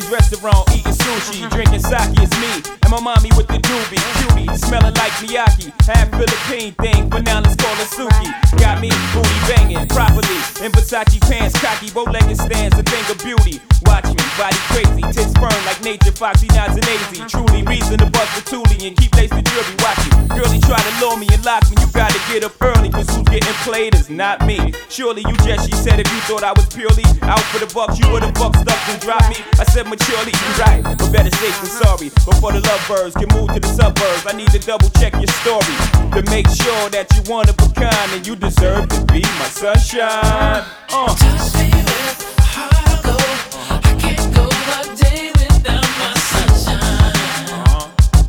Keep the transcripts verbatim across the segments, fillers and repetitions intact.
Chinese restaurant eating sushi, drinking sake, it's me and my mommy with the doobie, cutie, smelling like Miyake, half Philippine thing, but now let's call her Suki. Got me booty banging properly in Versace pants, cocky, bow-legged stands, a thing of beauty. Watch me, body crazy, tits firm like nature, foxy, nods and lazy. Truly reason to bust the toolie and keep lace the jury. Watch it, girlie try to lure me and lock me. You gotta get up early, cause who's getting played is not me. Surely you just, she said, if you thought I was purely out for the bucks, you would've fucked stuff and dropped me. I said maturely, you right, but better safe than sorry. Before the lovebirds can move to the suburbs, I need to double check your story to make sure that you one of a kind and you deserve to be my sunshine. Uh. Touch me with heart of gold. I can't go a day without my sunshine. Uh-huh.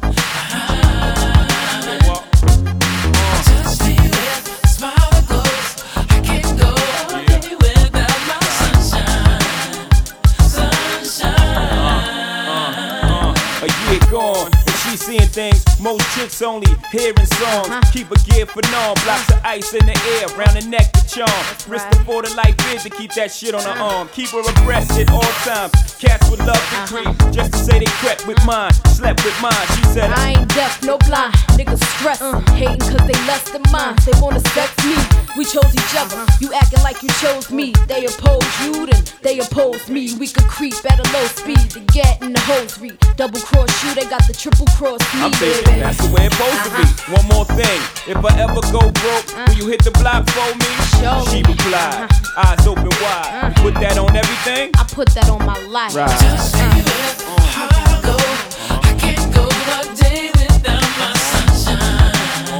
Uh-huh. Touch me with a smile that glows. I can't go a day without my sunshine. Sunshine. Uh, uh, uh. A year gone. She seeing things most chicks only hearing songs. Uh-huh. Keep a gear for norm, blocks of ice in the air, round the neck to charm. That's wrist right. For the life is to keep that shit on her arm. Keep her abreast at all times. Cats would love to creep, uh-huh. just to say they crept with mine, slept with mine. She said I ain't deaf, no blind. Niggas stress, uh, hating cause they less than mine. They wanna sex me, we chose each other. Uh-huh. You acting like you chose me. They oppose you, then they oppose me. We could creep at a low speed to get in the hosiery. Double cross you, they got the triple cross me. I'm thinking that's the way it's supposed uh-huh. to be. One more thing, if I ever go broke, uh-huh. will you hit the block for me? Show she me. replied, uh-huh. eyes open wide. Uh-huh. You put that on everything? I put that on my life. Right. Touch me with heart of gold. I can't go a day without my sunshine.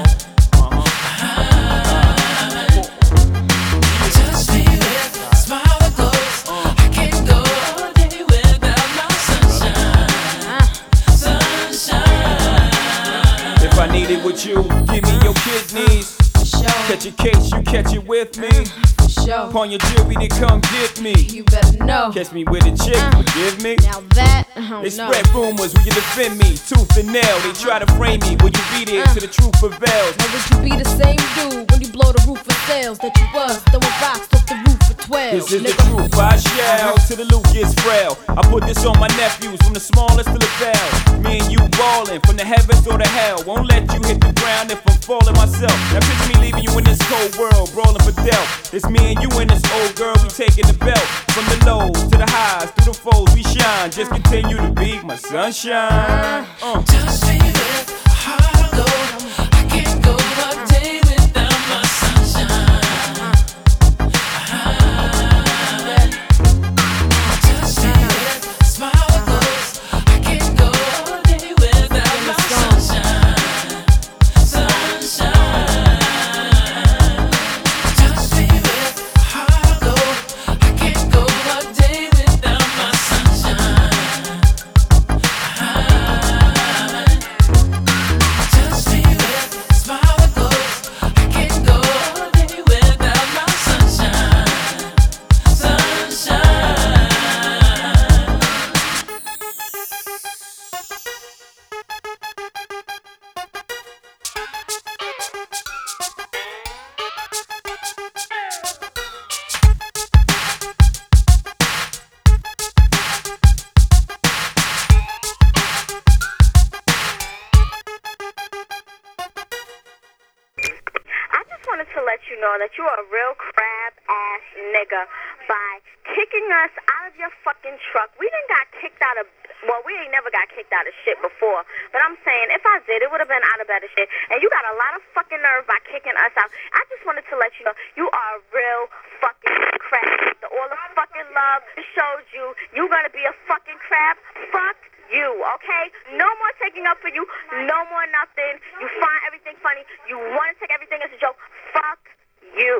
Touch me with a smile that glows. I can't go a day without my sunshine. Sunshine. If I need it with you, give me your kidneys. Catch a case, you catch it with me. Show. Upon your jewelry, they come get me. You better know. Catch me with a chick, uh, forgive me. Now that, I don't They know. spread rumors, will you defend me? Tooth and nail, they try to frame me. Will you be there uh, till the truth prevails? Now would you be the same dude when you blow the roof of sales that you was throwing rocks off the roof for twelve? This is nigga. the truth, I shall, till the loot gets frail. I put this on my nephews, from the smallest to the bell. Me and you ballin', from the heavens or the hell. Won't let you hit the ground if I'm falling myself. Now picture me leaving you in this cold world, brawling for death. It's me and you and this old girl, we taking the belt. From the lows to the highs, through the foes we shine. Just continue to be my sunshine. Uh. Touch me with heart of gold. I can't go a day without my sunshine. Touch me with a smile that glows. I can't go a day without my sunshine. Sunshine. Touch me with heart of gold. I can't go a day without my sunshine. Touch me with a smile that glows. I can't go a day without my sunshine. Sunshine. I just wanted to let you know that you are a real crab ass nigga by kicking us out of your fucking truck. We done got kicked out of, well, we ain't never got kicked out of shit before. But I'm saying, if I did, it would have been out of better shit. And you got a lot of fucking nerve by kicking us out. I just wanted to let you know, you are a real fucking crab. After all the fucking love it showed you, you gonna be a fucking crab? Fuck you, okay? No more taking up for you. No more nothing. You find everything funny. You want to take everything as a joke. Fuck you.